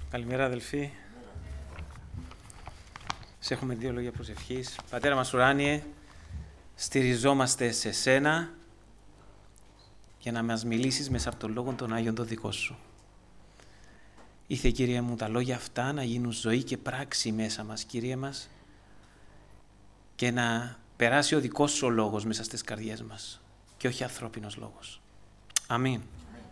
Καλημέρα αδελφοί. Σε έχουμε 2 λόγια προσευχής. Πατέρα μας ουράνιε, στηριζόμαστε σε σένα για να μας μιλήσεις μέσα από τον λόγο των Άγιων το δικό σου. Ήθε Κύριε μου τα λόγια αυτά να γίνουν ζωή και πράξη μέσα μας, Κύριε μας, και να περάσει ο δικός σου ο λόγος μέσα στις καρδιές μας και όχι ανθρώπινος λόγος. Αμήν.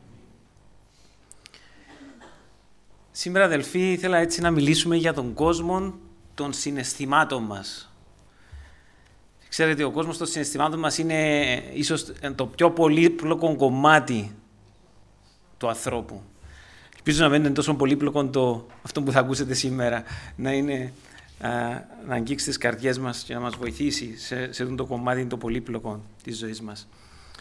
Σήμερα αδελφοί ήθελα έτσι να μιλήσουμε για τον κόσμο των συναισθημάτων μας. Ξέρετε, ο κόσμος των συναισθημάτων μας είναι ίσως το πιο πολύπλοκο κομμάτι του ανθρώπου. Ελπίζω να μην είναι τόσο πολύπλοκο αυτό που θα ακούσετε σήμερα, να αγγίξει τις καρδιές μας και να μας βοηθήσει σε αυτό το κομμάτι το πολύπλοκο της ζωής μας.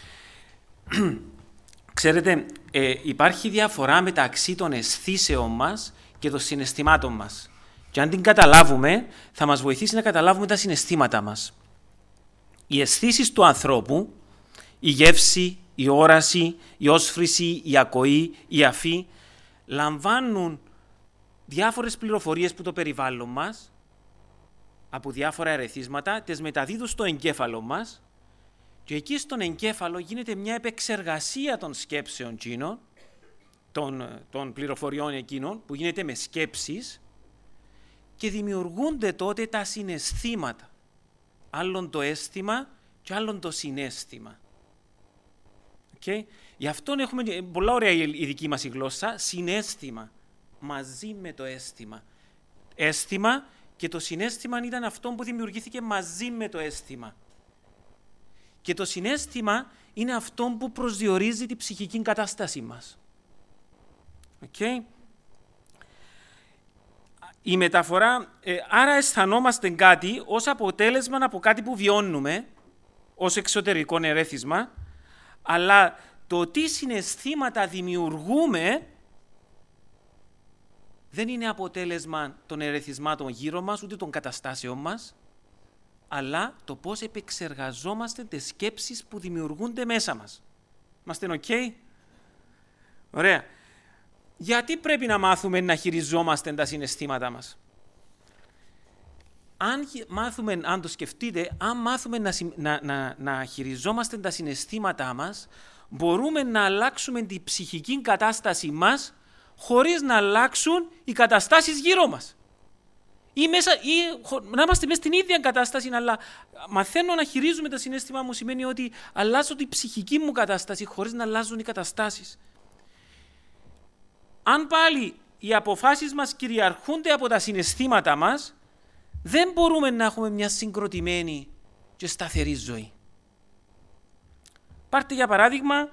Ξέρετε, υπάρχει διαφορά μεταξύ των αισθήσεων μας και των συναισθημάτων μας. Και αν την καταλάβουμε, θα μας βοηθήσει να καταλάβουμε τα συναισθήματα μας. Οι αισθήσεις του ανθρώπου, η γεύση, η όραση, η όσφρηση, η ακοή, η αφή, λαμβάνουν διάφορες πληροφορίες που το περιβάλλον μας, από διάφορα ερεθίσματα, τις μεταδίδουν στο εγκέφαλο μας και εκεί στον εγκέφαλο γίνεται μια επεξεργασία των σκέψεων εκείνων, των πληροφοριών εκείνων, που γίνεται με σκέψεις και δημιουργούνται τότε τα συναισθήματα. Άλλον το αίσθημα και άλλον το συναίσθημα. Okay? Γι' αυτό έχουμε πολλά ωραία η δική μας η γλώσσα, συναίσθημα, μαζί με το αίσθημα. Αίσθημα και το συναίσθημα ήταν αυτό που δημιουργήθηκε μαζί με το αίσθημα. Και το συναίσθημα είναι αυτό που προσδιορίζει τη ψυχική κατάσταση μας. Okay? Η μεταφορά, άρα αισθανόμαστε κάτι ως αποτέλεσμα από κάτι που βιώνουμε, ως εξωτερικό ερέθισμα, αλλά το τι συναισθήματα δημιουργούμε δεν είναι αποτέλεσμα των ερεθισμάτων γύρω μας, ούτε των καταστάσεων μας, αλλά το πώς επεξεργαζόμαστε τις σκέψεις που δημιουργούνται μέσα μας. Είμαστε ok? Ωραία. Γιατί πρέπει να μάθουμε να χειριζόμαστε τα συναισθήματα μας? Αν το σκεφτείτε, αν μάθουμε να χειριζόμαστε τα συναισθήματά μας, μπορούμε να αλλάξουμε την ψυχική κατάσταση μας χωρίς να αλλάξουν οι καταστάσεις γύρω μας. Ή να είμαστε μέσα στην ίδια κατάσταση, αλλά μαθαίνω να χειρίζουμε τα συναίσθημα μου σημαίνει ότι αλλάζω την ψυχική μου κατάσταση χωρίς να αλλάζουν οι καταστάσεις. Αν πάλι οι αποφάσεις μας κυριαρχούνται από τα συναισθήματα μας, δεν μπορούμε να έχουμε μια συγκροτημένη και σταθερή ζωή. Πάρτε για παράδειγμα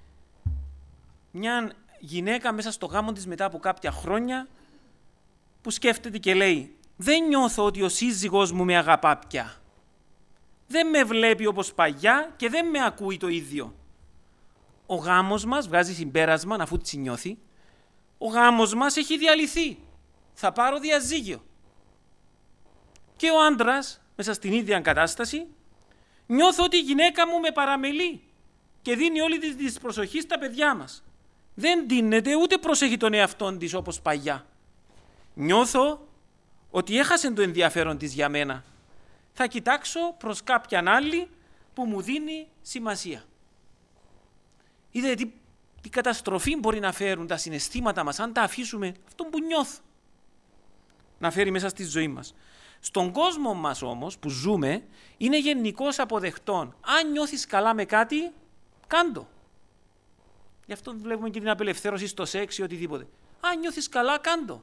μια γυναίκα μέσα στο γάμο της μετά από κάποια χρόνια που σκέφτεται και λέει «Δεν νιώθω ότι ο σύζυγός μου με αγαπά πια. Δεν με βλέπει όπως παλιά και δεν με ακούει το ίδιο. Ο γάμος μας», βγάζει συμπέρασμα αφού τη νιώθει, «ο γάμος μας έχει διαλυθεί. Θα πάρω διαζύγιο». Και ο άντρας, μέσα στην ίδια κατάσταση, «Νιώθω ότι η γυναίκα μου με παραμελεί και δίνει όλη της προσοχή στα παιδιά μας. Δεν ντύνεται ούτε προσέχει τον εαυτόν της όπως παλιά. Νιώθω ότι έχασε το ενδιαφέρον της για μένα. Θα κοιτάξω προς κάποιαν άλλη που μου δίνει σημασία». Είδατε τι καταστροφή μπορεί να φέρουν τα συναισθήματα μας αν τα αφήσουμε αυτό που νιώθω να φέρει μέσα στη ζωή μας. Στον κόσμο μας όμως που ζούμε είναι γενικώς αποδεκτόν. Αν νιώθεις καλά με κάτι, κάντο. Γι' αυτό βλέπουμε και την απελευθέρωση στο σεξ ή οτιδήποτε. Αν νιώθεις καλά, κάντο.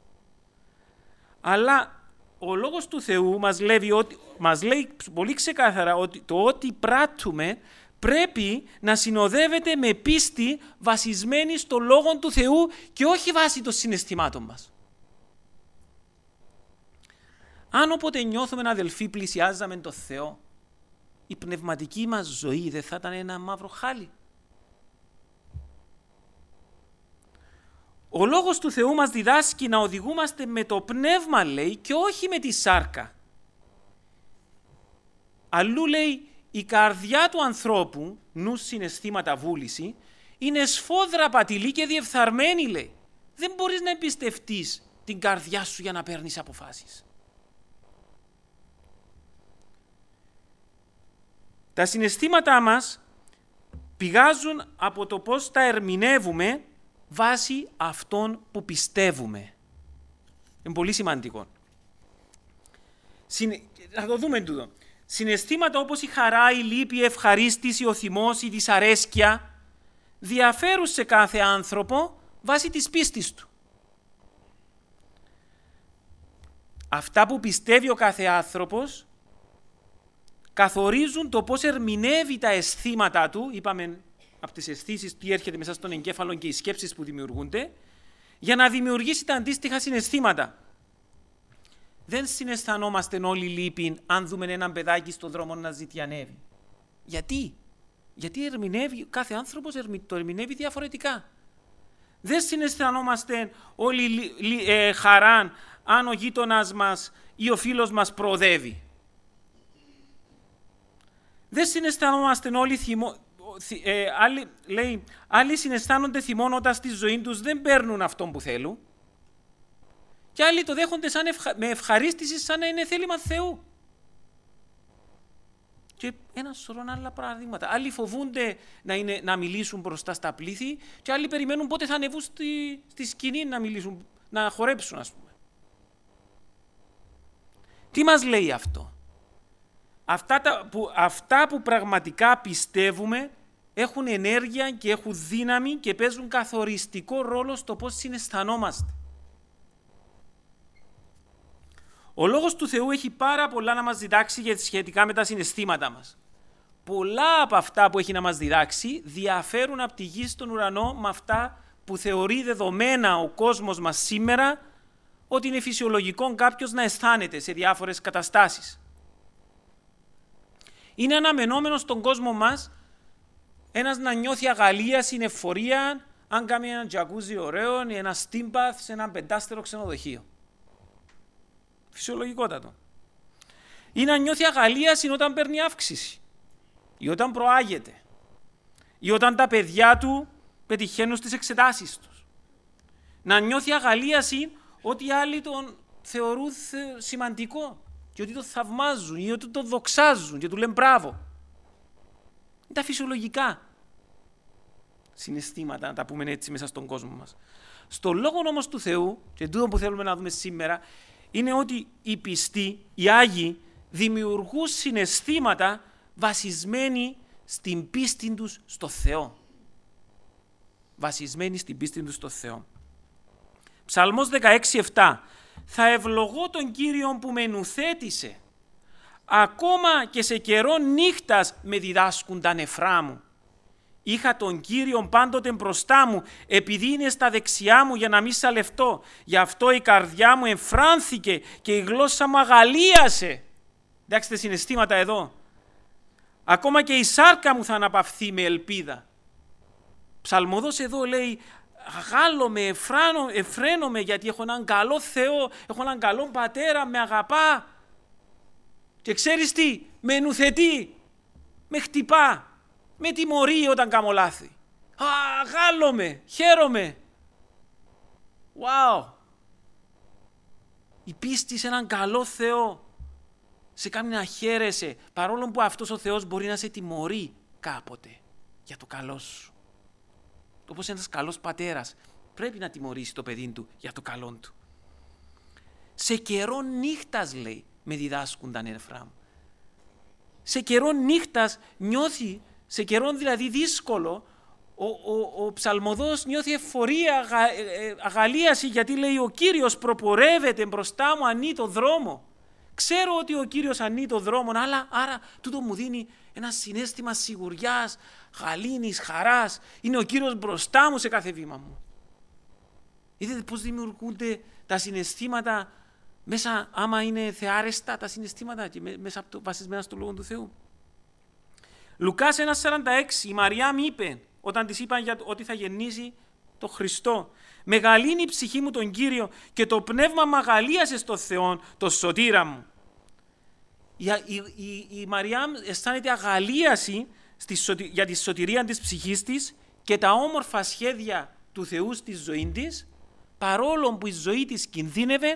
Αλλά ο λόγος του Θεού μας λέει πολύ ξεκάθαρα ότι το ότι πράττουμε πρέπει να συνοδεύεται με πίστη βασισμένη στο Λόγο του Θεού και όχι βάσει των συναισθημάτων μας. Αν όποτε νιώθουμε αδελφοί πλησιάζαμε τον Θεό, η πνευματική μας ζωή δεν θα ήταν ένα μαύρο χάλι. Ο Λόγος του Θεού μας διδάσκει να οδηγούμαστε με το πνεύμα, λέει, και όχι με τη σάρκα. Αλλού λέει, η καρδιά του ανθρώπου, νους, συναισθήματα, βούληση, είναι σφόδρα πατηλή και διεφθαρμένη, λέει. δεν μπορείς να εμπιστευτείς την καρδιά σου για να παίρνεις αποφάσεις. Τα συναισθήματά μας πηγάζουν από το πώς τα ερμηνεύουμε βάσει αυτών που πιστεύουμε. Είναι πολύ σημαντικό. Θα το δούμε τούτο. Συναισθήματα όπως η χαρά, η λύπη, η ευχαρίστηση, ο θυμός, η δυσαρέσκεια διαφέρουν σε κάθε άνθρωπο βάσει της πίστης του. Αυτά που πιστεύει ο κάθε άνθρωπος καθορίζουν το πώς ερμηνεύει τα αισθήματα του. Είπαμε από τις αισθήσεις τι έρχεται μέσα στον εγκέφαλο και οι σκέψεις που δημιουργούνται, για να δημιουργήσει τα αντίστοιχα συναισθήματα. Δεν συναισθανόμαστε όλοι λύπη αν δούμε έναν παιδάκι στον δρόμο να ζητιανεύει. Γιατί? Γιατί κάθε άνθρωπος το ερμηνεύει διαφορετικά. Δεν συναισθανόμαστε όλοι χαρά αν ο γείτονας μας ή ο φίλος μας προοδεύει. Δεν συναισθανόμαστε όλοι άλλοι συναισθάνονται θυμόν όταν στη ζωή τους δεν παίρνουν αυτόν που θέλουν και άλλοι το δέχονται με ευχαρίστηση σαν να είναι θέλημα Θεού. Και ένα σωρό άλλα παραδείγματα. Άλλοι φοβούνται να μιλήσουν μπροστά στα πλήθη και άλλοι περιμένουν πότε θα ανεβούν στη σκηνή να μιλήσουν, να χορέψουν, ας πούμε. Τι μας λέει αυτό? Αυτά που πραγματικά πιστεύουμε έχουν ενέργεια και έχουν δύναμη και παίζουν καθοριστικό ρόλο στο πώς συναισθανόμαστε. Ο Λόγος του Θεού έχει πάρα πολλά να μας διδάξει σχετικά με τα συναισθήματα μας. Πολλά από αυτά που έχει να μας διδάξει διαφέρουν από τη γη στον ουρανό με αυτά που θεωρεί δεδομένα ο κόσμος μας σήμερα ότι είναι φυσιολογικό κάποιος να αισθάνεται σε διάφορες καταστάσεις. Είναι αναμενόμενο στον κόσμο μας ένας να νιώθει αγαλίαση, εφορία, αν κάνει ένα τζακούζι ωραίο ή ένα steam bath σε ένα πεντάστερο ξενοδοχείο. Φυσιολογικότατο. Ή να νιώθει αγαλίαση όταν παίρνει αύξηση ή όταν προάγεται ή όταν τα παιδιά του πετυχαίνουν στις εξετάσεις τους. Να νιώθει αγαλίαση ότι οι άλλοι τον θεωρούν σημαντικό και ότι το θαυμάζουν ή ότι το δοξάζουν και του λένε μπράβο. Είναι τα φυσιολογικά συναισθήματα, να τα πούμε έτσι, μέσα στον κόσμο μας. Στο Λόγο όμως του Θεού, και τούτο που θέλουμε να δούμε σήμερα, είναι ότι οι πιστοί, οι Άγιοι, δημιουργούν συναισθήματα βασισμένοι στην πίστη τους στο Θεό. Βασισμένοι στην πίστη τους στο Θεό. Ψαλμός 16:7. Θα ευλογώ τον Κύριον που με νουθέτησε. Ακόμα και σε καιρό νύχτας με διδάσκουν τα νεφρά μου. Είχα τον Κύριον πάντοτε μπροστά μου, επειδή είναι στα δεξιά μου για να μην σαλευτώ. Γι' αυτό η καρδιά μου εμφράνθηκε και η γλώσσα μου αγαλίασε. Εντάξει, συναισθήματα εδώ. Ακόμα και η σάρκα μου θα αναπαυθεί με ελπίδα. Ψαλμοδός εδώ λέει, αγάλομαι, εφραίνομαι γιατί έχω έναν καλό Θεό, έχω έναν καλό πατέρα, με αγαπά. Και ξέρεις τι, με νουθετεί, με χτυπά, με τιμωρεί όταν κάνω λάθη. Αγάλομαι, χαίρομαι. Wow. Η πίστη σε έναν καλό Θεό σε κάνει να χαίρεσαι, παρόλο που αυτός ο Θεός μπορεί να σε τιμωρεί κάποτε για το καλό σου. Όπως ένας καλός πατέρας πρέπει να τιμωρήσει το παιδί του για το καλό του. Σε καιρό νύχτας, λέει, με διδάσκουν τα νεφρά μου. Σε καιρό νύχτας νιώθει, σε καιρό δηλαδή δύσκολο, ο ψαλμοδός νιώθει εφορία, αγαλίαση, γιατί λέει ο Κύριος προπορεύεται μπροστά μου, ανεί το δρόμο. Ξέρω ότι ο Κύριος ανεί το δρόμο, αλλά άρα τούτο μου δίνει ένα συναίσθημα σιγουριάς, γαλήνης, χαράς. Είναι ο Κύριος μπροστά μου σε κάθε βήμα μου. Είδατε πώς δημιουργούνται τα συναισθήματα μέσα, άμα είναι θεάρεστα τα συναισθήματα και μέσα από το βασισμένα στο Λόγο του Θεού. Λουκάς 1:46, η Μαριάμ είπε, όταν της είπαν ότι θα γεννήσει το Χριστό, «Μεγαλύνει η ψυχή μου τον Κύριο και το πνεύμα μ' αγαλίασε στο Θεό, το σωτήρα μου». Η Μαριάμ αισθάνεται αγαλίαση για τη σωτηρία της ψυχής της και τα όμορφα σχέδια του Θεού στη ζωή της, παρόλο που η ζωή της κινδύνευε,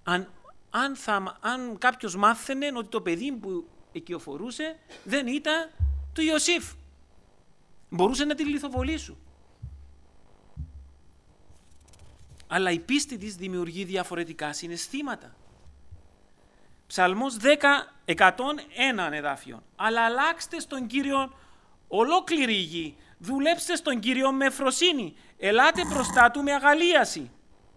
αν κάποιος μάθαινε ότι το παιδί που οικειοφορούσε δεν ήταν του Ιωσήφ. Μπορούσε να τη λιθοβολήσει. Αλλά η πίστη της δημιουργεί διαφορετικά συναισθήματα. Ψαλμός 101 εδάφιο. Αλλά αλλάξτε στον Κύριο ολόκληρη η γη. Δουλέψτε στον Κύριο με ευφροσύνη. Ελάτε μπροστά του με αγαλίαση.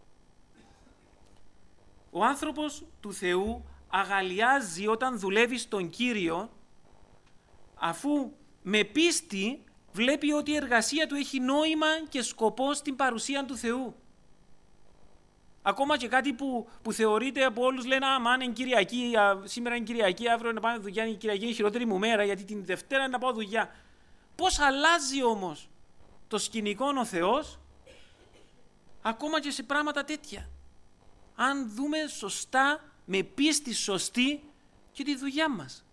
Ο άνθρωπος του Θεού αγαλιάζει όταν δουλεύει στον Κύριο, αφού με πίστη βλέπει ότι η εργασία του έχει νόημα και σκοπό στην παρουσία του Θεού. Ακόμα και κάτι που θεωρείται από όλους, λένε αν είναι Κυριακή, σήμερα είναι Κυριακή, αύριο να πάμε δουλειά, η Κυριακή είναι η χειρότερη μου μέρα, γιατί την Δευτέρα να πάω δουλειά. Πώς αλλάζει όμως το σκηνικό ο Θεός, ακόμα και σε πράγματα τέτοια. Αν δούμε σωστά, με πίστη σωστή και τη δουλειά μας.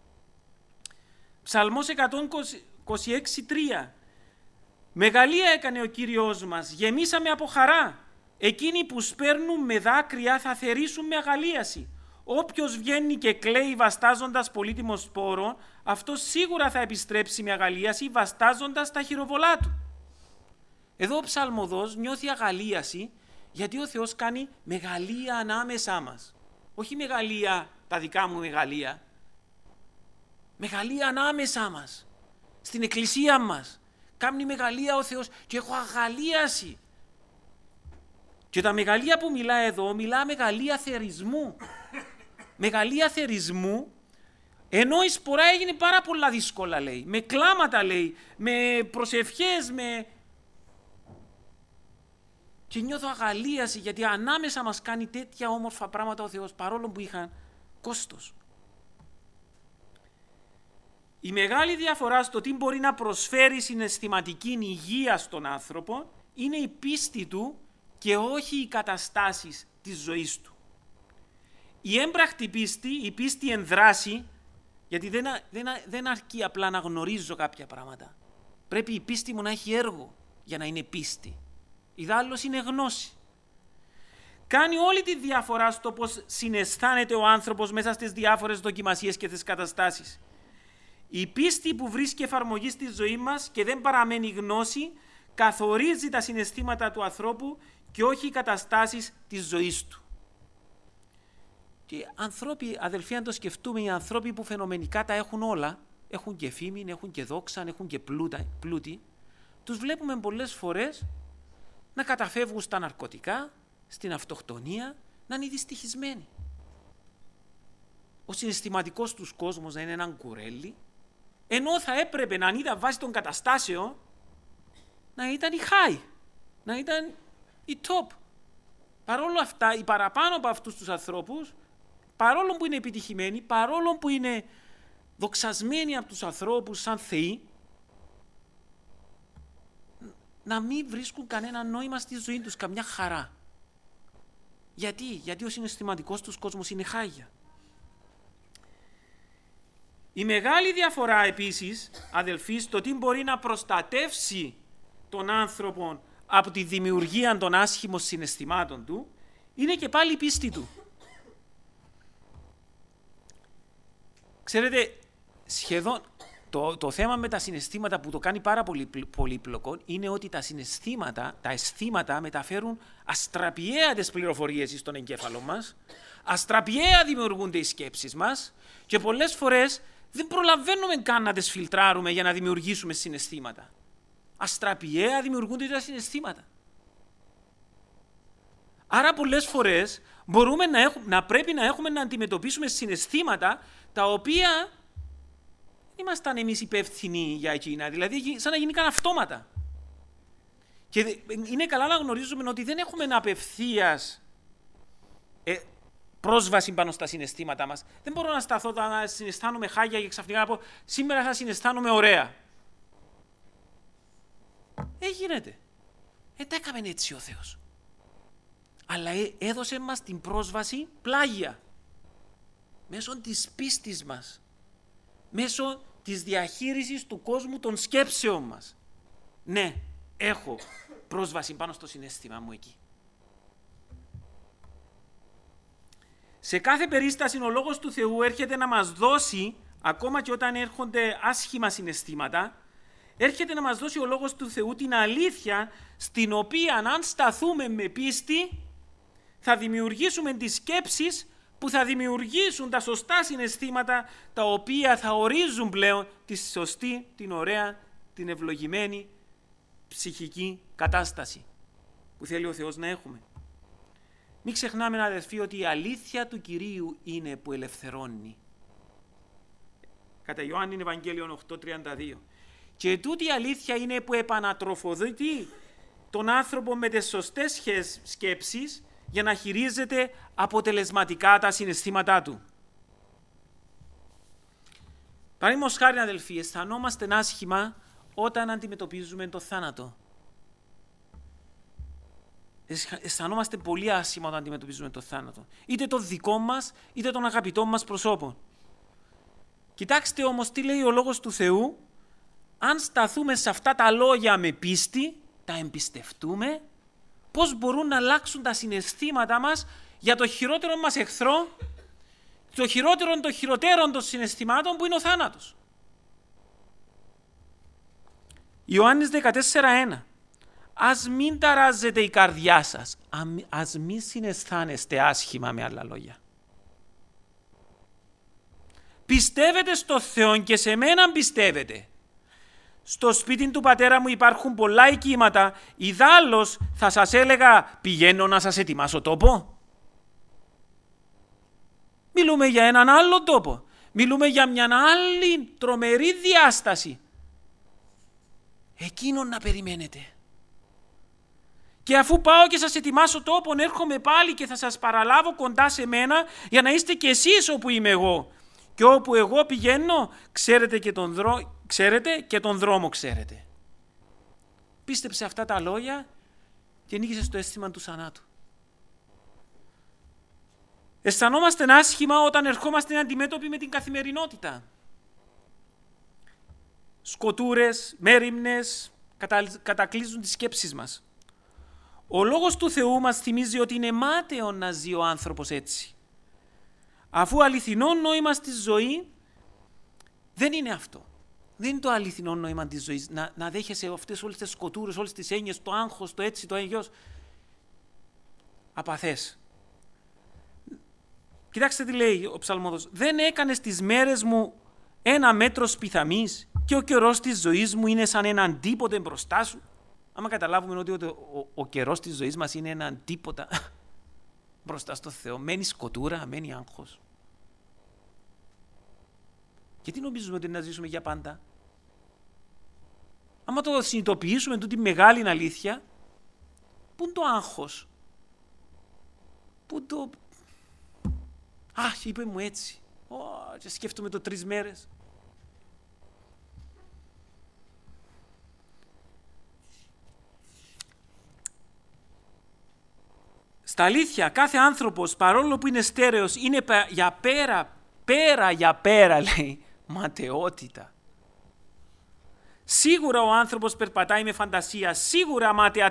Ψαλμός 126:3. Μεγαλεία έκανε ο Κύριος μας, γεμίσαμε από χαρά. Εκείνοι που σπέρνουν με δάκρυα θα θερήσουν με αγαλίαση. Όποιος βγαίνει και κλαίει βαστάζοντας πολύτιμο σπόρο, αυτός σίγουρα θα επιστρέψει με αγαλίαση βαστάζοντας τα χειροβολά του. Εδώ ο ψαλμοδός νιώθει αγαλίαση γιατί ο Θεός κάνει μεγαλεία ανάμεσά μας. Όχι μεγαλεία, τα δικά μου μεγαλεία. Μεγαλεία ανάμεσά μας. Στην εκκλησία μας. Κάνει μεγαλεία ο Θεός και έχω αγαλίαση. Και τα μεγαλεία που μιλά εδώ, μιλά μεγαλεία θερισμού. Μεγαλεία θερισμού, ενώ η σπορά έγινε πάρα πολλά δύσκολα, λέει. Με κλάματα, λέει. Με προσευχές, Και νιώθω αγαλίαση, γιατί ανάμεσα μας κάνει τέτοια όμορφα πράγματα ο Θεός, παρόλο που είχαν κόστος. Η μεγάλη διαφορά στο τι μπορεί να προσφέρει συναισθηματική υγεία στον άνθρωπο είναι η πίστη του και όχι οι καταστάσεις της ζωής του. Η έμπρακτη πίστη, η πίστη εν δράση, γιατί δεν αρκεί απλά να γνωρίζω κάποια πράγματα. Πρέπει η πίστη μου να έχει έργο για να είναι πίστη. Ιδάλλως είναι γνώση. Κάνει όλη τη διαφορά στο πώς συναισθάνεται ο άνθρωπος μέσα στις διάφορες δοκιμασίες και τις καταστάσεις. Η πίστη που βρίσκει εφαρμογή στη ζωή μας και δεν παραμένει γνώση, καθορίζει τα συναισθήματα του ανθρώπου και όχι οι καταστάσεις της ζωής του. Και άνθρωποι, αδελφοί, αν το σκεφτούμε, οι άνθρωποι που φαινομενικά τα έχουν όλα, έχουν και φήμη, έχουν και δόξα, έχουν και πλούτη, τους βλέπουμε πολλές φορές να καταφεύγουν στα ναρκωτικά, στην αυτοκτονία, να είναι δυστυχισμένοι. Ο συναισθηματικός τους κόσμος να είναι έναν κουρέλι, ενώ θα έπρεπε να ήταν βάσει των καταστάσεων να ήταν η high, να ήταν η top. Παρόλο αυτά, οι παραπάνω από αυτούς τους ανθρώπους, παρόλο που είναι επιτυχημένοι, παρόλο που είναι δοξασμένοι από τους ανθρώπους σαν θεοί, να μην βρίσκουν κανένα νόημα στη ζωή τους, καμιά χαρά. Γιατί ο συναισθηματικός τους κόσμος είναι χάγια. Η μεγάλη διαφορά επίσης, αδελφοί, στο τι μπορεί να προστατεύσει τον άνθρωπο από τη δημιουργία των άσχημων συναισθημάτων του, είναι και πάλι η πίστη του. Ξέρετε, σχεδόν το θέμα με τα συναισθήματα που το κάνει πάρα πολύ πολύπλοκο είναι ότι τα αισθήματα μεταφέρουν αστραπιαία τις πληροφορίες στον εγκέφαλο μας, αστραπιαία δημιουργούνται οι σκέψεις μας και πολλές φορές δεν προλαβαίνουμε καν να τις φιλτράρουμε για να δημιουργήσουμε συναισθήματα. Αστραπιαία δημιουργούνται τα συναισθήματα. Άρα πολλές φορές μπορούμε πρέπει να αντιμετωπίσουμε συναισθήματα τα οποία δεν ήμασταν εμείς υπεύθυνοι για εκείνα, δηλαδή σαν να γίνηκαν αυτόματα. Και είναι καλά να γνωρίζουμε ότι δεν έχουμε απευθείας πρόσβαση πάνω στα συναισθήματά μας. Δεν μπορώ να σταθώ να συναισθάνομαι χάγια και ξαφνικά να πω σήμερα θα συναισθάνομαι ωραία. Γίνεται. Τα έκαμε έτσι ο Θεός. Αλλά έδωσε μας την πρόσβαση πλάγια. Μέσω της πίστης μας. Μέσω της διαχείρισης του κόσμου των σκέψεων μας. Ναι, έχω πρόσβαση πάνω στο συναίσθημα μου εκεί. Σε κάθε περίσταση ο Λόγος του Θεού έρχεται να μας δώσει, ακόμα και όταν έρχονται άσχημα συναισθήματα, έρχεται να μας δώσει ο Λόγος του Θεού την αλήθεια, στην οποία αν σταθούμε με πίστη, θα δημιουργήσουμε τις σκέψεις που θα δημιουργήσουν τα σωστά συναισθήματα, τα οποία θα ορίζουν πλέον τη σωστή, την ωραία, την ευλογημένη ψυχική κατάσταση που θέλει ο Θεός να έχουμε. Μην ξεχνάμε, αδελφοί, ότι η αλήθεια του Κυρίου είναι που ελευθερώνει. Κατά Ιωάννην Ευαγγέλιον 8:32. Και τούτη η αλήθεια είναι που επανατροφοδοτεί τον άνθρωπο με τις σωστές σκέψεις για να χειρίζεται αποτελεσματικά τα συναισθήματά του. Παραδείγματος χάριν, αδελφοί, αισθανόμαστε άσχημα όταν αντιμετωπίζουμε το θάνατο. Αισθανόμαστε πολύ άσχημα όταν αντιμετωπίζουμε το θάνατο. Είτε το δικό μας, είτε των αγαπητών μας προσώπων. Κοιτάξτε όμως τι λέει ο Λόγος του Θεού. Αν σταθούμε σε αυτά τα λόγια με πίστη, τα εμπιστευτούμε, πώς μπορούν να αλλάξουν τα συναισθήματά μας για το χειρότερο μας εχθρό, το χειρότερο των χειροτέρων των συναισθημάτων που είναι ο θάνατος. Ιωάννης 14:1. Ας μην ταράζετε η καρδιά σας, ας μην συναισθάνεστε άσχημα, με άλλα λόγια. Πιστεύετε στο Θεό και σε μένα πιστεύετε. Στο σπίτι του πατέρα μου υπάρχουν πολλά οικίματα, ιδάλλως θα σας έλεγα πηγαίνω να σας ετοιμάσω τόπο. Μιλούμε για έναν άλλο τόπο, μιλούμε για μια άλλη τρομερή διάσταση. Εκείνον να περιμένετε. Και αφού πάω και σας ετοιμάσω τόπον, έρχομαι πάλι και θα σας παραλάβω κοντά σε μένα για να είστε κι εσείς όπου είμαι εγώ. Και όπου εγώ πηγαίνω, ξέρετε και τον δρόμο ξέρετε. Πίστεψε αυτά τα λόγια και νίκησε στο αίσθημα του θανάτου. Αισθανόμαστε άσχημα όταν ερχόμαστε αντιμέτωποι με την καθημερινότητα. Σκοτούρες, μέριμνες κατακλείζουν τις σκέψεις μας. Ο Λόγος του Θεού μας θυμίζει ότι είναι μάταιο να ζει ο άνθρωπος έτσι. Αφού αληθινό νόημα στη ζωή δεν είναι αυτό. Δεν είναι το αληθινό νόημα της ζωής. Να δέχεσαι αυτές όλες τις σκοτούρες, όλες τις έννοιες, το άγχος, το έτσι, το έγιος. Απαθές. Κοιτάξτε τι λέει ο ψαλμόδος. Δεν έκανες τις μέρες μου ένα μέτρο σπιθαμής και ο καιρός της ζωής μου είναι σαν έναν τίποτε μπροστά σου. Άμα καταλάβουμε ότι ο καιρός της ζωής μας είναι έναν τίποτα μπροστά στο Θεό, μένει σκοτούρα, μένει άγχος. Γιατί νομίζουμε ότι να ζήσουμε για πάντα? Άμα το συνειδητοποιήσουμε τούτη μεγάλη αλήθεια, πού είναι το άγχος? Πού το... είπε μου έτσι. Και σκέφτομαι το 3 μέρες. Στα αλήθεια, κάθε άνθρωπος, παρόλο που είναι στέρεος, είναι για πέρα, λέει, ματαιότητα. Σίγουρα ο άνθρωπος περπατάει με φαντασία, σίγουρα μάταια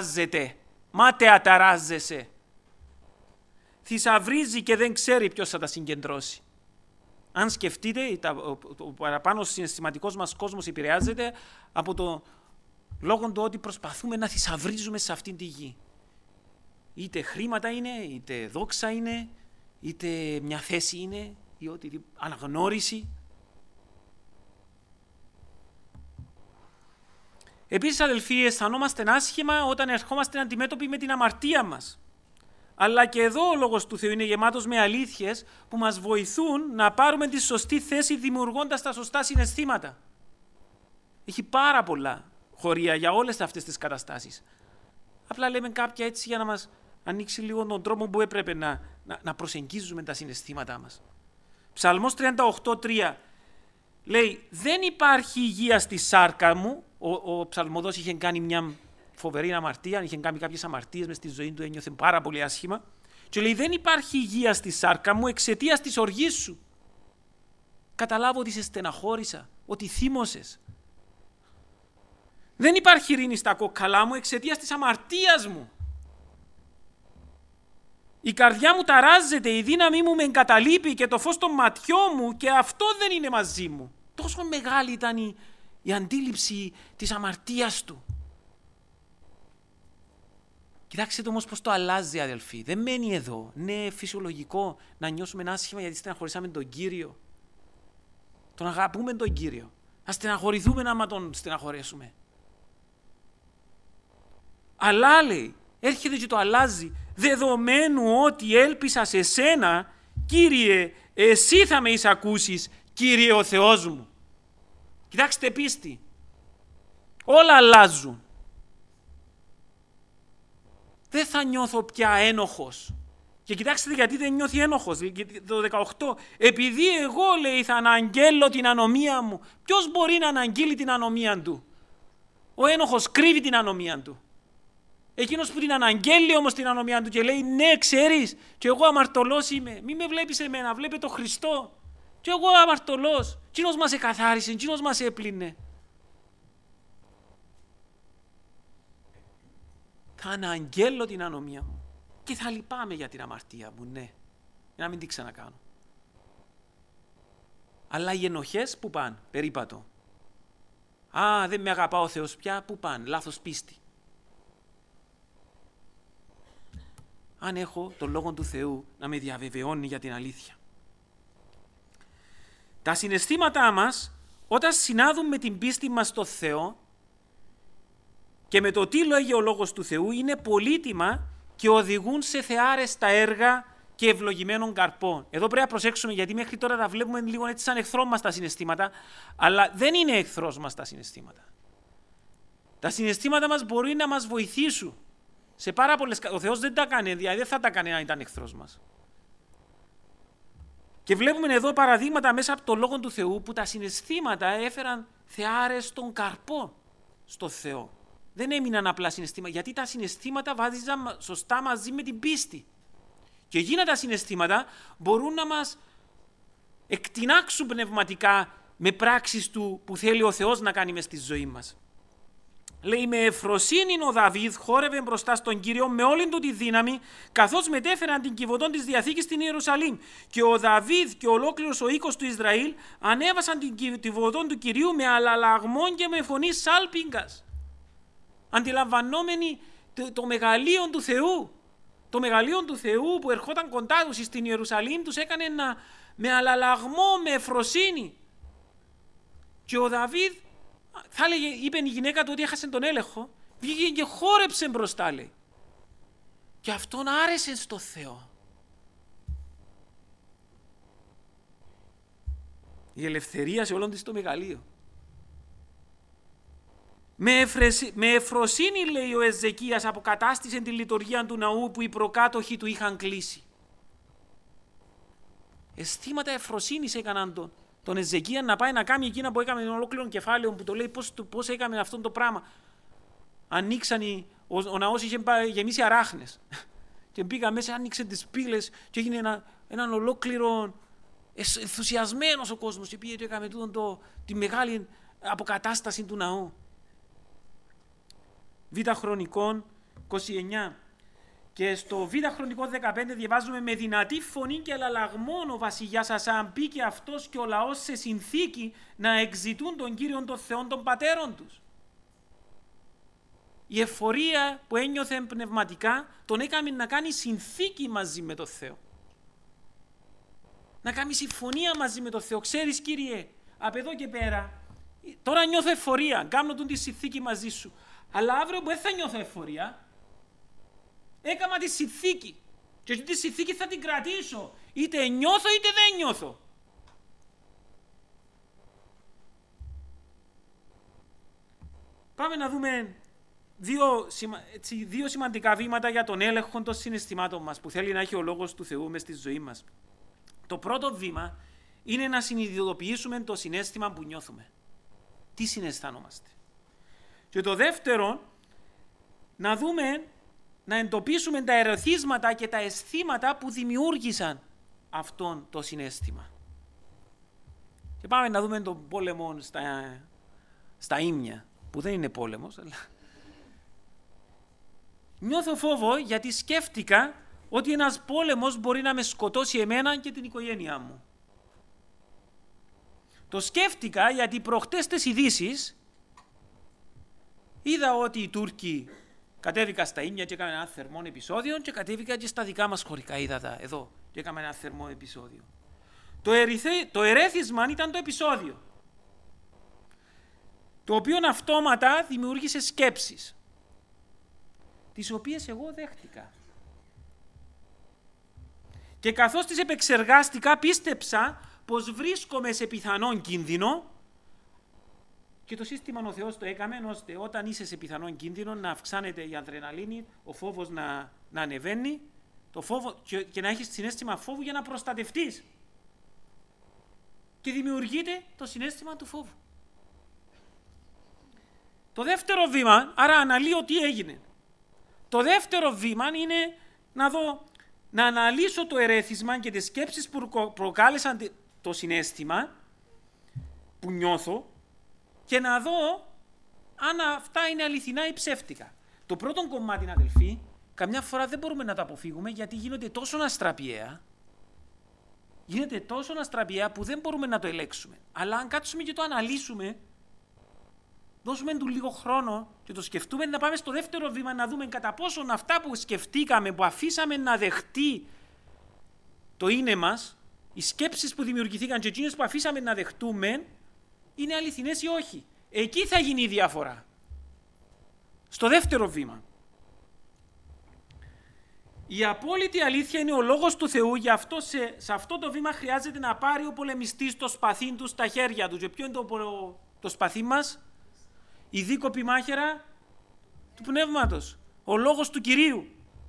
ταράζεσαι. Θησαυρίζει και δεν ξέρει ποιος θα τα συγκεντρώσει. Αν σκεφτείτε, ο παραπάνω συναισθηματικός μας κόσμος επηρεάζεται από το λόγο του ότι προσπαθούμε να θησαυρίζουμε σε αυτήν τη γη. Είτε χρήματα είναι, είτε δόξα είναι, είτε μια θέση είναι, ή αναγνώριση. Επίσης, αδελφοί, αισθανόμαστε άσχημα όταν ερχόμαστε αντιμέτωποι με την αμαρτία μας. Αλλά και εδώ ο Λόγος του Θεού είναι γεμάτος με αλήθειες που μας βοηθούν να πάρουμε τη σωστή θέση δημιουργώντας τα σωστά συναισθήματα. Έχει πάρα πολλά χωρία για όλες αυτές τις καταστάσεις. Απλά λέμε κάποια έτσι για να μας ανοίξει λίγο τον τρόπο που έπρεπε να προσεγγίζουμε τα συναισθήματά μας. Ψαλμός 38:3 λέει «Δεν υπάρχει υγεία στη σάρκα μου». Ο ψαλμοδός είχε κάνει μια φοβερή αμαρτία, είχε κάνει κάποιες αμαρτίες μες στη ζωή του, ένιωθε πάρα πολύ άσχημα. Και λέει «Δεν υπάρχει υγεία στη σάρκα μου εξαιτίας της οργής σου». Καταλάβω ότι σε στεναχώρησα, ότι θύμωσες. «Δεν υπάρχει ειρήνη στα κόκκαλά μου εξαιτίας της αμαρτίας μου». Η καρδιά μου ταράζεται, η δύναμή μου με εγκαταλείπει και το φως των ματιών μου και αυτό δεν είναι μαζί μου. Τόσο μεγάλη ήταν η αντίληψη της αμαρτίας του. Κοιτάξτε όμως πώς το αλλάζει, αδελφοί. Δεν μένει εδώ. Είναι φυσιολογικό να νιώσουμε άσχημα γιατί στεναχωρήσαμε τον Κύριο. Τον αγαπούμε τον Κύριο. Ας στεναχωρηθούμε άμα τον στεναχωρέσουμε. Αλλά λέει, έρχεται και το αλλάζει. Δεδομένου ότι έλπισα σε σένα, Κύριε, εσύ θα με εισακούσεις, Κύριε ο Θεός μου. Κοιτάξτε πίστη. Όλα αλλάζουν. Δεν θα νιώθω πια ένοχος. Και κοιτάξτε γιατί δεν νιώθει ένοχος. Το 18. Επειδή εγώ, λέει, θα αναγγέλω την ανομία μου. Ποιος μπορεί να αναγγείλει την ανομία του? Ο ένοχος κρύβει την ανομία του. Εκείνος που την αναγγέλει όμως την ανομία του και λέει ναι, ξέρεις, και εγώ αμαρτωλός είμαι. Μη με βλέπεις εμένα, βλέπε τον Χριστό. Και εγώ αμαρτωλός. Εκείνος μας εκαθάρισε, εκείνος μας έπλυνε. Θα αναγγέλω την ανομία μου και θα λυπάμαι για την αμαρτία μου, ναι, για να μην την ξανακάνω. Αλλά οι ενοχές που πάνε, περίπατο. Α, δεν με αγαπά ο Θεός πια, που πάνε, λάθος πίστη. Αν έχω τον Λόγο του Θεού να με διαβεβαιώνει για την αλήθεια. Τα συναισθήματά μας, όταν συνάδουν με την πίστη μας στο Θεό και με το τι λέγει ο Λόγος του Θεού, είναι πολύτιμα και οδηγούν σε θεάρεστα έργα και ευλογημένων καρπών. Εδώ πρέπει να προσέξουμε, γιατί μέχρι τώρα τα βλέπουμε λίγο έτσι σαν εχθρό μας τα συναισθήματα, αλλά δεν είναι εχθρός μας τα συναισθήματα. Τα συναισθήματα μας μπορεί να μας βοηθήσουν. Σε πάρα πολλές... Ο Θεός δεν τα κάνει, δηλαδή δεν θα τα κάνει αν ήταν εχθρός μας. Και βλέπουμε εδώ παραδείγματα μέσα από το Λόγο του Θεού που τα συναισθήματα έφεραν θεάρεστον καρπό στο Θεό. Δεν έμειναν απλά συναισθήματα, γιατί τα συναισθήματα βάζαν σωστά μαζί με την πίστη. Και εκείνα τα συναισθήματα μπορούν να μας εκτινάξουν πνευματικά με πράξεις του που θέλει ο Θεός να κάνει μες στη ζωή μας. Λέει, με ευφροσύνη ο Δαβίδ χόρευε μπροστά στον Κύριο με όλη του τη δύναμη, καθώς μετέφεραν την κυβωτών της Διαθήκης στην Ιερουσαλήμ. Και ο Δαβίδ και ολόκληρος ο οίκος του Ισραήλ ανέβασαν την κυβωτών του Κυρίου με αλλαλαγμόν και με φωνή σάλπιγγας. Αντιλαμβανόμενοι το μεγαλείο του Θεού. Το μεγαλείο του Θεού που ερχόταν κοντά τους στην Ιερουσαλήμ τους έκανε με αλλαλαγμό, με ευφροσύνη. Και ο Δαβίδ, θα έλεγε, είπε η γυναίκα του ότι έχασε τον έλεγχο, βγήκε και χόρεψε μπροστά, λέει. Και αυτόν άρεσε στο Θεό. Η ελευθερία σε όλον της το μεγαλείο. Με ευφροσύνη, λέει ο Εζεκίας, αποκατάστησε τη λειτουργία του ναού που οι προκάτοχοι του είχαν κλείσει. Αισθήματα ευφροσύνης έκαναν τον Εζεκία να πάει να κάνει εκείνα που έκαμε τον ολόκληρο κεφάλαιο που το λέει πώς έκαμε αυτό το πράγμα. Ανοίξαν, ο ναός είχε γεμίσει αράχνες και μπήκα μέσα, άνοιξε τις πύλες και έγινε έναν ολόκληρο ενθουσιασμένος ο κόσμος και πήγε και έκαμε τη μεγάλη αποκατάσταση του ναού. Β' Χρονικών 29. Και στο Β' Χρονικό 15 διαβάζουμε με δυνατή φωνή και αλλαλαγμόν ο βασιλιάς Ασά μπήκε αυτός και ο λαός σε συνθήκη να εξητούν τον Κύριον των Θεών των πατέρων τους. Η εφορία που ένιωθε πνευματικά τον έκαμε να κάνει συνθήκη μαζί με τον Θεό. Να κάνει συμφωνία μαζί με τον Θεό. Ξέρεις, Κύριε, από εδώ και πέρα, τώρα νιώθω εφορία, κάνω τη συνθήκη μαζί σου. Αλλά αύριο που δεν θα νιώθω εφορία, έκανα τη συνθήκη. Και τη συνθήκη θα την κρατήσω. Είτε νιώθω είτε δεν νιώθω. Πάμε να δούμε δύο σημαντικά βήματα για τον έλεγχο των συναισθημάτων μας που θέλει να έχει ο Λόγος του Θεού μες στη ζωή μας. Το πρώτο βήμα είναι να συνειδητοποιήσουμε το συναίσθημα που νιώθουμε. Τι συναισθανόμαστε. Και το δεύτερο, να εντοπίσουμε τα ερεθίσματα και τα αισθήματα που δημιούργησαν αυτό το συναίσθημα. Και πάμε να δούμε τον πόλεμο στα ίμια, που δεν είναι πόλεμος, αλλά... Νιώθω φόβο γιατί σκέφτηκα ότι ένας πόλεμος μπορεί να με σκοτώσει εμένα και την οικογένειά μου. Το σκέφτηκα γιατί προχτές τις ειδήσεις είδα ότι οι Τούρκοι κατέβηκα στα Ήμια και έκαμε ένα θερμό επεισόδιο και κατέβηκα και στα δικά μας χωρικά είδατα εδώ και έκαμε ένα θερμό επεισόδιο. Το ερέθισμα ήταν το επεισόδιο, το οποίο αυτόματα δημιούργησε σκέψεις, τις οποίες εγώ δέχτηκα. Και καθώς τις επεξεργάστηκα, πίστεψα πως βρίσκομαι σε πιθανόν κίνδυνο και το σύστημα ο Θεός το έκαμε ώστε όταν είσαι σε πιθανόν κίνδυνο να αυξάνεται η αδρεναλίνη, ο φόβος να ανεβαίνει το φόβο, και να έχεις συναίσθημα φόβου για να προστατευτείς. Και δημιουργείται το συναίσθημα του φόβου. Το δεύτερο βήμα, άρα αναλύω τι έγινε. Το δεύτερο βήμα είναι να αναλύσω το ερέθισμα και τις σκέψεις που προκάλεσαν το συναίσθημα που νιώθω και να δω αν αυτά είναι αληθινά ή ψεύτικα. Το πρώτο κομμάτι, αδελφοί, καμιά φορά δεν μπορούμε να το αποφύγουμε γιατί γίνονται τόσο αστραπιαία. Γίνεται τόσο αστραπιαία που δεν μπορούμε να το ελέγξουμε. Αλλά αν κάτσουμε και το αναλύσουμε, δώσουμε του λίγο χρόνο και το σκεφτούμε, να πάμε στο δεύτερο βήμα να δούμε κατά πόσον αυτά που σκεφτήκαμε, που αφήσαμε να δεχτεί το είναι μας, οι σκέψεις που δημιουργηθήκαν και εκείνες που αφήσαμε να δεχτούμε, είναι αληθινές ή όχι. Εκεί θα γίνει η διαφορά. Στο δεύτερο βήμα. Η απόλυτη αλήθεια είναι ο λόγος του Θεού, γι' αυτό σε αυτό το βήμα χρειάζεται να πάρει ο πολεμιστής το σπαθί του στα χέρια του. Και ποιο είναι το σπαθί μας? Η δίκοπη μάχαιρα του Πνεύματος. Ο λόγος του Κυρίου.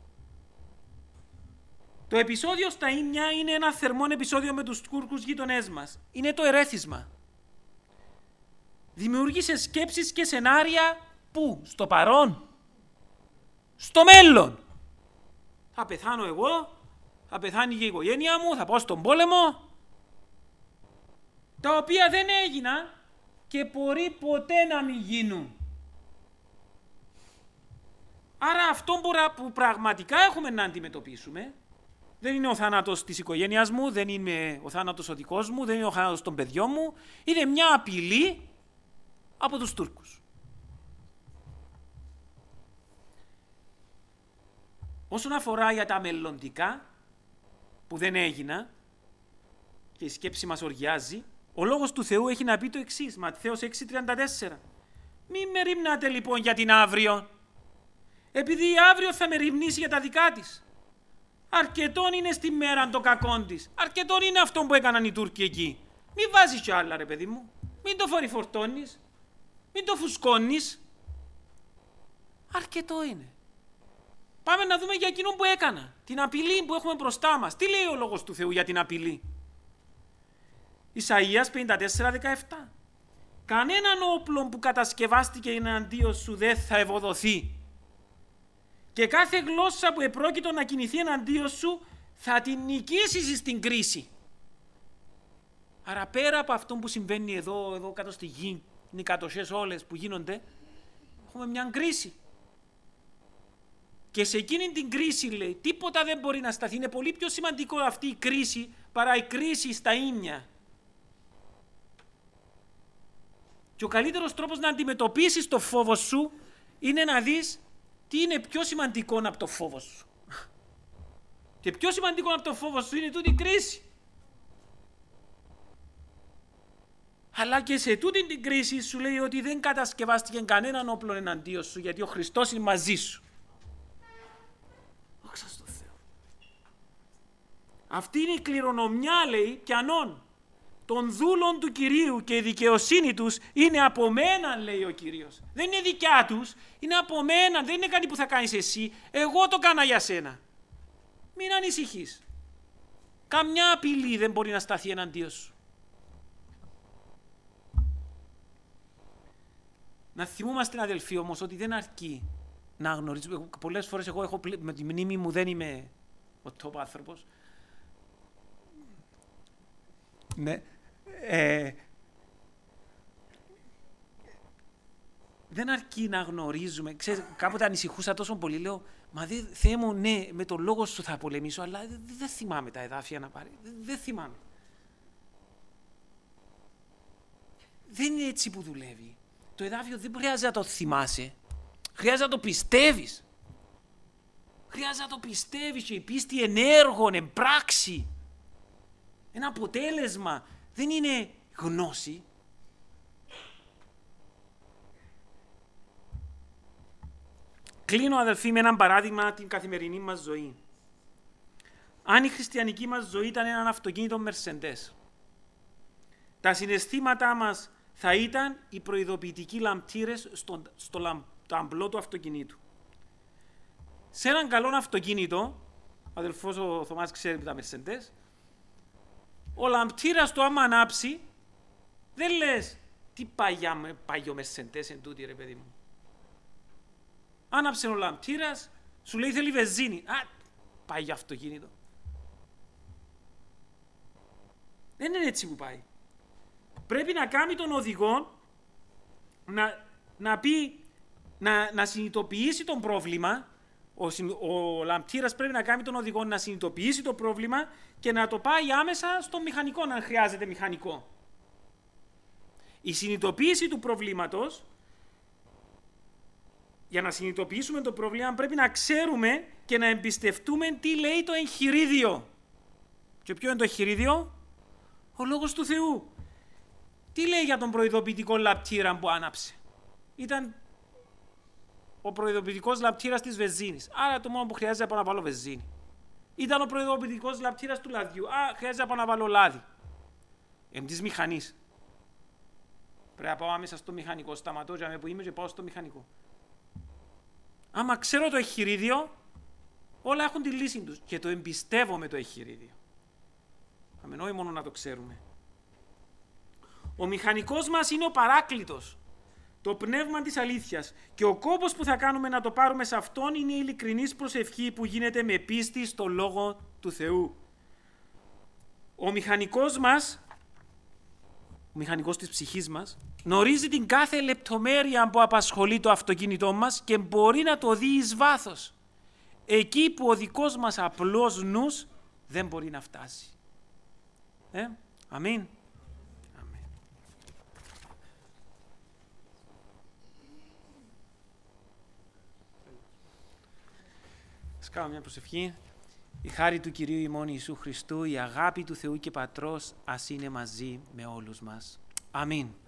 Το επεισόδιο στα Ήμια είναι ένα θερμό επεισόδιο με τους Τούρκους γείτονές μας. Είναι το ερέθισμα. Δημιούργησε σκέψεις και σενάρια πού? Στο παρόν. Στο μέλλον. Θα πεθάνω εγώ, θα πεθάνει και η οικογένεια μου, θα πάω στον πόλεμο. Τα οποία δεν έγιναν και μπορεί ποτέ να μην γίνουν. Άρα αυτό που πραγματικά έχουμε να αντιμετωπίσουμε δεν είναι ο θάνατος της οικογένειας μου, δεν είναι ο θάνατος ο δικός μου, δεν είναι ο θάνατος των παιδιών μου, είναι μια απειλή από τους Τούρκους. Όσον αφορά για τα μελλοντικά που δεν έγινα και η σκέψη μας οργιάζει, ο λόγος του Θεού έχει να πει το εξής, Ματθαίος 6:34. Μην με ρημνάτε λοιπόν για την αύριο, επειδή η αύριο θα με ρημνήσει για τα δικά της. Αρκετόν είναι στη μέρα των κακών της. Αρκετόν είναι αυτό που έκαναν οι Τούρκοι εκεί. Μην βάζεις κι άλλα ρε παιδί μου. Μην το φορτώνεις. Μην το φουσκώνεις. Αρκετό είναι. Πάμε να δούμε για εκείνο που έκανα. Την απειλή που έχουμε μπροστά μας. Τι λέει ο λόγος του Θεού για την απειλή? Ισαΐας 54:17. Κανέναν όπλο που κατασκευάστηκε εναντίον σου δεν θα ευωδοθεί. Και κάθε γλώσσα που επρόκειτο να κινηθεί εναντίον σου θα την νικήσεις στην κρίση. Άρα πέρα από αυτό που συμβαίνει εδώ κάτω στη γη, οι κατοχές όλες που γίνονται, έχουμε μια κρίση. Και σε εκείνη την κρίση, λέει, τίποτα δεν μπορεί να σταθεί. Είναι πολύ πιο σημαντικό αυτή η κρίση παρά η κρίση στα Ήμια. Και ο καλύτερος τρόπος να αντιμετωπίσεις το φόβο σου είναι να δεις τι είναι πιο σημαντικό από το φόβο σου. Και πιο σημαντικό από το φόβο σου είναι τούτη η κρίση. Αλλά και σε τούτη την κρίση σου λέει ότι δεν κατασκευάστηκε κανέναν όπλο εναντίον σου, γιατί ο Χριστός είναι μαζί σου. Δόξα στο Θεό. Αυτή είναι η κληρονομιά, λέει, πιανών των δούλων του Κυρίου και η δικαιοσύνη τους είναι από μένα, λέει ο Κύριος. Δεν είναι δικιά τους, είναι από μένα, δεν είναι κάτι που θα κάνεις εσύ. Εγώ το κάνα για σένα. Μην ανησυχείς. Καμιά απειλή δεν μπορεί να σταθεί εναντίον σου. Να θυμούμαστε, αδελφοί, όμως, ότι δεν αρκεί να γνωρίζουμε. Πολλές φορές εγώ με τη μνήμη μου δεν είμαι ο top άνθρωπος. Ναι. Δεν αρκεί να γνωρίζουμε. Ξέρεις, κάποτε ανησυχούσα τόσο πολύ, λέω, Μα Θεέ μου, ναι, με τον λόγο σου θα πολεμήσω, αλλά δεν θυμάμαι τα εδάφια να πάρει. Δεν θυμάμαι. Δεν είναι έτσι που δουλεύει. Το εδάφιο δεν χρειάζεται να το θυμάσαι. Χρειάζεται να το πιστεύεις. Χρειάζεται να το πιστεύεις και η πίστη ενέργων, εν πράξη. Ένα αποτέλεσμα. Δεν είναι γνώση. Κλείνω, αδελφοί, με έναν παράδειγμα την καθημερινή μας ζωή. Αν η χριστιανική μας ζωή ήταν έναν αυτοκίνητο Mercedes, τα συναισθήματά μας θα ήταν οι προειδοποιητικοί λαμπτήρες στο ταμπλό του αυτοκινήτου. Σε έναν καλό αυτοκίνητο, ο αδελφός ο Θωμάς ξέρει τα Mercedes, ο λαμπτήρας του άμα ανάψει, δεν λες τι παγιό Mercedes εν τούτη ρε παιδί μου. Άναψε ο λαμπτήρας, σου λέει θέλει βενζίνη. Α, πάει για αυτοκίνητο. Δεν είναι έτσι που πάει. Πρέπει να κάνει τον οδηγό να συνειδητοποιήσει τον πρόβλημα. Ο λαμπτήρας πρέπει να κάνει τον οδηγό να συνειδητοποιήσει το πρόβλημα και να το πάει άμεσα στον μηχανικό, αν χρειάζεται μηχανικό. Η συνειδητοποίηση του προβλήματος, για να συνειδητοποιήσουμε το πρόβλημα, πρέπει να ξέρουμε και να εμπιστευτούμε τι λέει το εγχειρίδιο. Και ποιο είναι το εγχειρίδιο? Ο Λόγος του Θεού. Τι λέει για τον προειδοποιητικό λαμπτήρα που άναψε? Ήταν ο προειδοποιητικός λαμπτήρας της βενζίνης. Άρα το μόνο που χρειάζεται είναι να βάλω βενζίνη. Ήταν ο προειδοποιητικός λαμπτήρας του λαδιού. Α, χρειάζεται να βάλω λάδι. Της μηχανής. Πρέπει να πάω άμεσα στο μηχανικό. Σταματώ για που είμαι και πάω στο μηχανικό. Άμα ξέρω το εγχειρίδιο, όλα έχουν τη λύση τους και το εμπιστεύομαι το εγχειρίδιο. Αμενόη μόνο να το ξέρουμε. Ο μηχανικός μας είναι ο Παράκλητος, το πνεύμα της αλήθειας, και ο κόπος που θα κάνουμε να το πάρουμε σε αυτόν είναι η ειλικρινής προσευχή που γίνεται με πίστη στο Λόγο του Θεού. Ο μηχανικός μας, ο μηχανικός της ψυχής μας, γνωρίζει την κάθε λεπτομέρεια που απασχολεί το αυτοκίνητό μας και μπορεί να το δει εις βάθος. Εκεί που ο δικός μας απλός νους δεν μπορεί να φτάσει. Αμήν. Αμήν. Ας κάνω μια προσευχή. Η χάρη του Κυρίου ημών Ιησού Χριστού, η αγάπη του Θεού και Πατρός ας είναι μαζί με όλους μας. Αμήν.